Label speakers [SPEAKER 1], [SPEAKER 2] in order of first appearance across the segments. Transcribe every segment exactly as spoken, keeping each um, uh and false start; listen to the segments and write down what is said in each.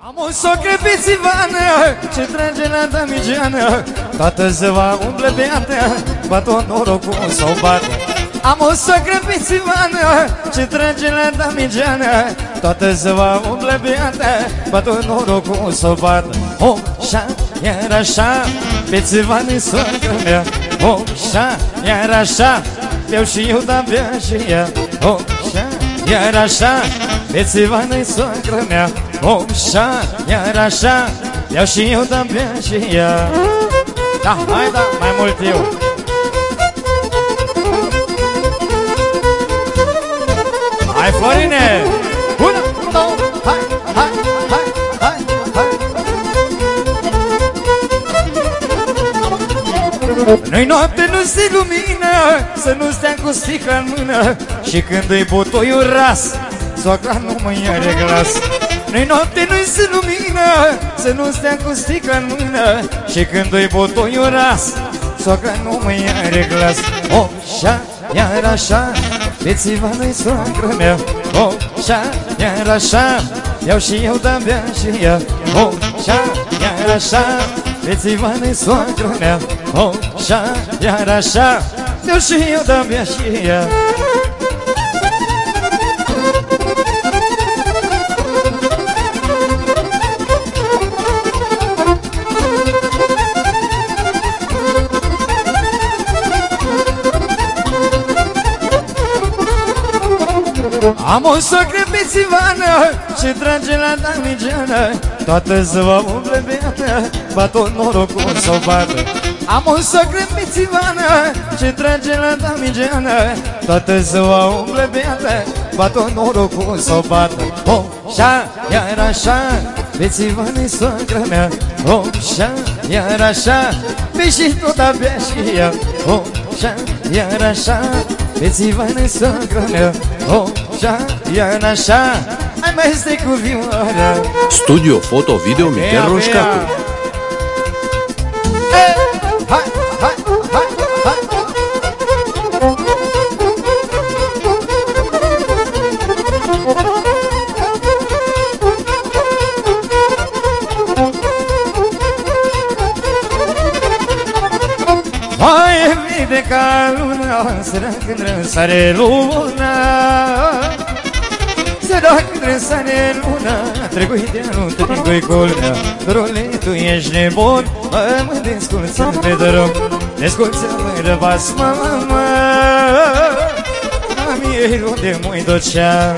[SPEAKER 1] Am o socră pe țivană ce trage la damigeană, toată ziua umblă beată, bat-o norocul s-o bată. Am o socră pe țivană ce trage la damigeană, toată ziua umblă beată, bat-o norocul s-o bată. O, șa, iar așa, pe țivană-i soacră mea. O, șa, iar așa, beau și eu, dar bea și ea. O, șa, iar așa, pe țivană-i soacră mea. O, șa, iar așa, beau și eu, dar bea și ea. Da, hai da, mai mult eu. Hai, Florine! Una, două, hai, hai, hai, hai, hai. Noi noapte nu se lumină, să nu stea cu sticla în mână, și când îi butoiul ras, soacra nu mă are glas. Noi noapte nu se lumină, să nu stea cu sticla în mână, și când îi butoiul ras, soacra nu mă are glas. O, șa, iar așa, pe țivană-i soacră mea. O, șa, iar așa, iau și eu, dar bea și ea. O, șa, iar așa, pe țivană-i soacră mea. O, șa, iar așa, iau și eu, dar bea și ea. Am o socră pe țivană ce trage la damigeană, toată ziua umblă beată, bat-o norocul s-o bată. Am o socră pe țivană ce trage la damigeană, toată ziua umblă beată, bat-o norocul s-o bată. O, șa, iar așa, pe țivană-i soacră mea. O, șa, iar așa, pe și tot abia și ea. O, șa, iar așa, pe țivană-i soacră mea. O, șa, iar așa, hai mai stai cu vioara.
[SPEAKER 2] Studio Foto Video Michel Roșcatu.
[SPEAKER 1] Hai, hai, hai, hai. Mai vede ca luna, săra când răsare luna, săra când răsare luna, trebuie de anul, te pingui culmea. Dorule, tu ești nebun, mă, mă desculță-mi pe drum, desculță-mă răbas, mama, mă, mie unde mă-i ducea.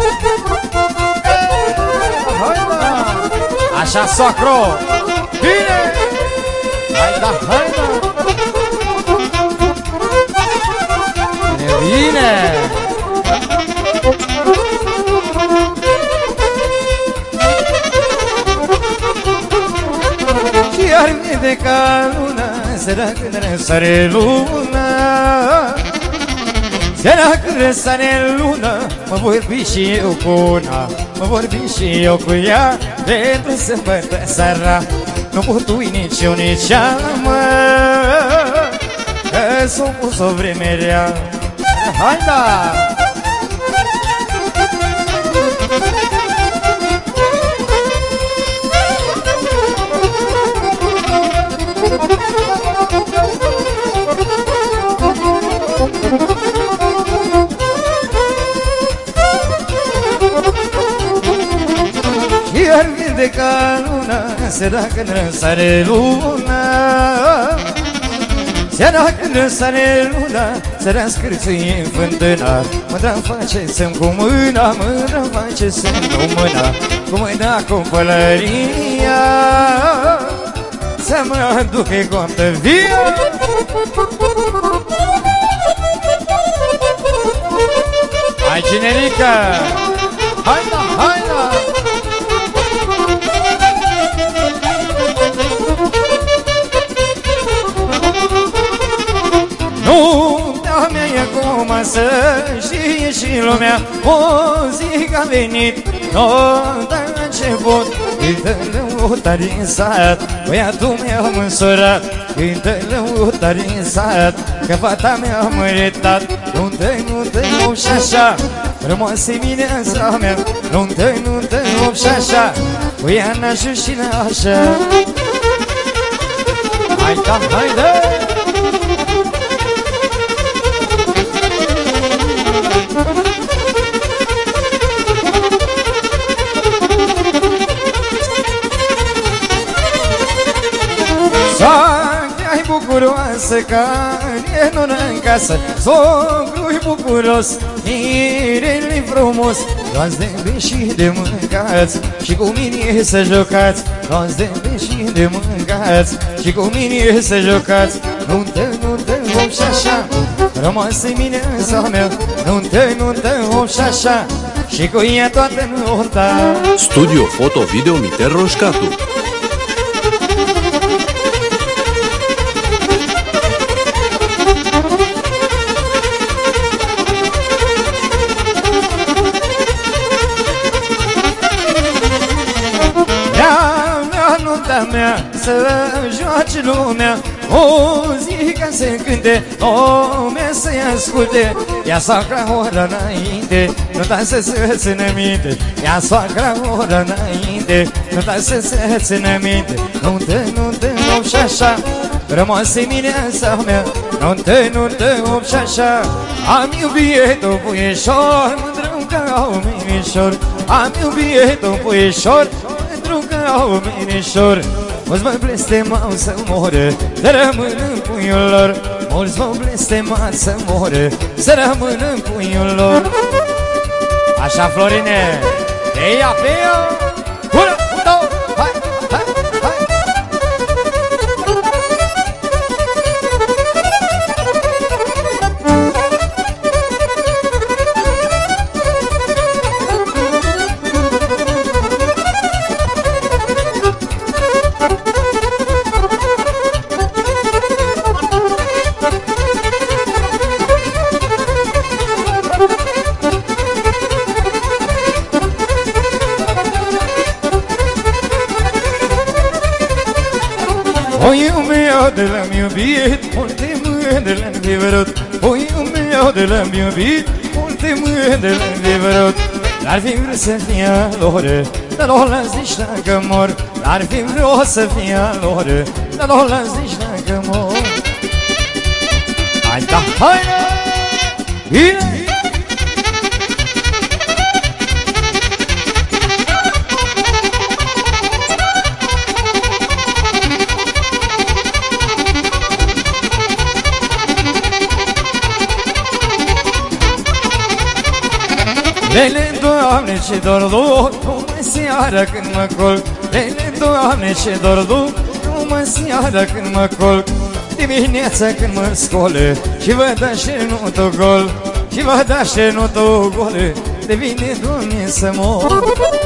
[SPEAKER 1] Așa, socro, bine, hai da, hai da. Bine! Și iar vede ca luna, seara când răsare luna, seara când răsare luna, mă vorbi și eu cu una, mă vorbi și eu cu ea, pentru sâmbătă seara, nu putui nici eu, nici ea, mă, că s-o pus o vreme rea. Hai da! Iar vede ca luna, seara când răsare luna, seara când răsare luna, seara scârțâie în fântâna, mândra-mi face să-mi cu mâna, mândra-mi face să-mi cu mâna, cu mâna cu pălăria, să mă ducă coaptă via. Hai, generică! Hai da, hai da! Nunta mea e acum să știe și lumea, o zi că a venit, nunta a început, cântă lăuta din sat, băiatul mi-a măsurat, cântă lăuta din sat, că fata mi-a măritat, nuntă, nuntă, nu și așa, Rămoase mineasa mea, nuntă, nuntă, op și așa, cu ea n-aș și n-așa. Hai da, hai da! Soacra-i bucuroasă ca nenună în casă, socru-i bucuros, mirele frumos, luați de bine și de mâncați și cu mine să jucați. Luați de bine și de mâncați și cu mine să jucați. Nuntă, nuntă, op și așa, rămoase mineasa mea, nuntă, nuntă, op și așa, și cu ea toată nunta.
[SPEAKER 2] Studio Foto Video Mitel Roșcatu.
[SPEAKER 1] Mea, să joace lumea muzica se cânte, lumea să-i asculte. Ia soacra ora înainte, nu da să se țină minte. Ia soacra ora înainte, nu da să se țină minte. Nuntă, nuntă, op și așa, rămoase mineasa mea, nuntă, nuntă, op și așa. Am iubit un puișor, mândru ca un minișor. Am iubit un puișor, ca un minișor. Mulți mă blestemau să moră, să rămân în puiul lor. Mulți mă blestemau să moră, să rămân în puiul lor. Așa, Florine, te ia pe ea. Una, două, hai, hai, hai. De l-am iubit, multe mândre l-am fi vrut. Puiul meu de l-am iubit, multe mândre l-am fi vrut. Dar fi vrut să fie a lor, dar nu l-am zis dacă mor. Dar fi vrut să fie a lor, dar nu l-am zis dacă mor. Hai da, hai da, bine! Lele, Doamne, ce dor duc, numai seara când mă culc. Lele, Doamne, ce dor duc, numai seara când mă culc. Dimineața când mă scolă și văd așernutul gol, și văd așernutul gol, devine, Doamne, să mor.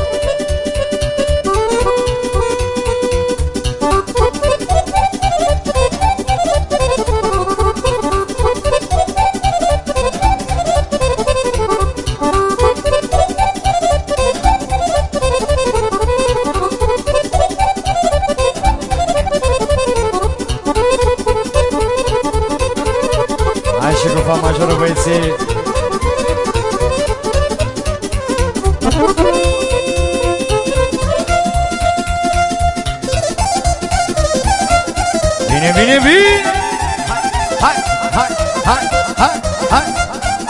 [SPEAKER 1] Majorul băieții. Bine, bine, bine! Hai, hai, hai, hai, hai, hai!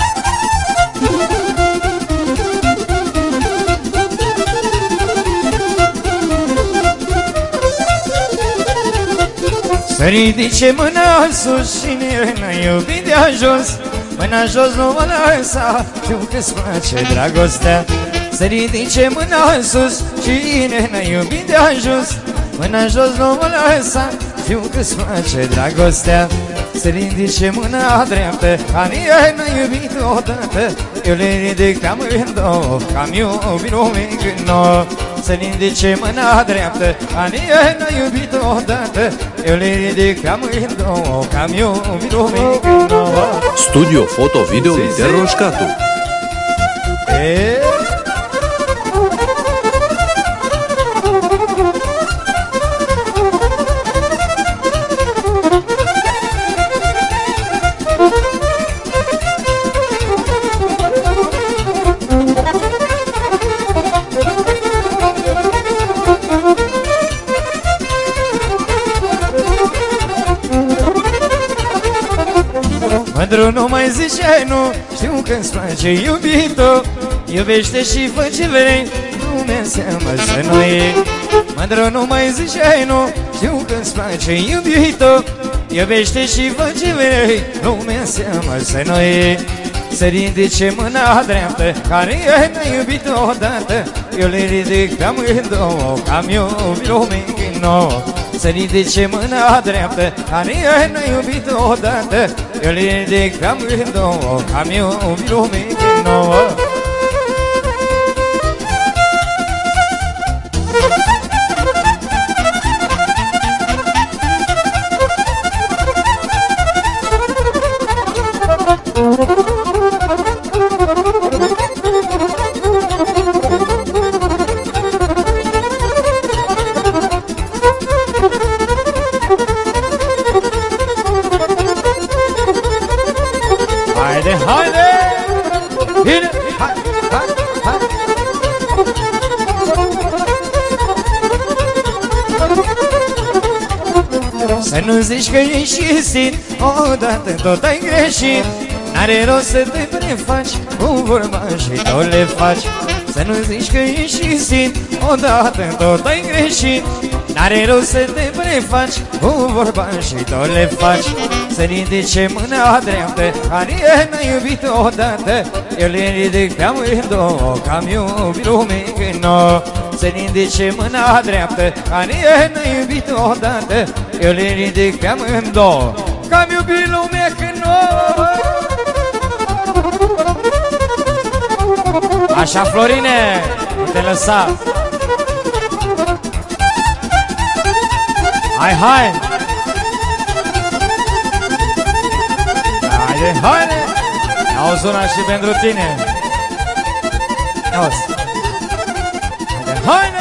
[SPEAKER 1] Să ridice mâna sus și ne-a iubit de ajuns. Mâna jos nu mă lăsa, știu că-ți place dragostea. Să ridice mâna sus și ne-a iubit de ajuns. Mâna jos nu mă lăsa, știu că-ți place dragostea. Să ridice mâna dreaptă, ca mie n-a iubit odată. Eu le ridic la mândouă, că am iubit o mică nouă. Să ridice mâna dreaptă, ca mie n-a iubit odată. Eu le ridic la mândouă, că am iubit o mică nouă.
[SPEAKER 2] Studio Foto Video Mitel Roșcatu.
[SPEAKER 1] E? Mândru nu mai zice nu, știu că-ți place iubito. Iubește și fă ce vrei, nu mi-nseamnă să nu iei. Mândru nu mai zice nu, știu că-ți place iubito. Iubește și fă ce vrei, nu mi-nseamnă să nu iei. Să ridice mâna dreaptă, care n-a iubit odată. Eu le ridic pe amândouă, că am iubit o mică nouă. Să ridice mâna dreaptă, care n-a iubit odată. Eu le ridic pe amândouă, că am iubit o mică nouă. Haide, haide! Bine! Hai, hai, hai! Să nu zici că ești sin, odată tot ai greșit. N-are rost să te prefaci, cu vorba și tot le faci. Să nu zici că ești sin, odată tot ai greșit. N-are rost să te prefaci, cu vorba și tot le faci. Să ridice mâna dreaptă, care n-a iubit odată. Eu le ridic pe amândouă, că am iubit o mică nouă. Să ridice mâna dreaptă, care n-a iubit odată. Eu le ridic pe amândouă, că am iubit lumea că nouă. Așa, Florine, nu te lăsa. Hai, hai! Haide, haide! Auzi una și pentru tine. Auzi. Haide, haide!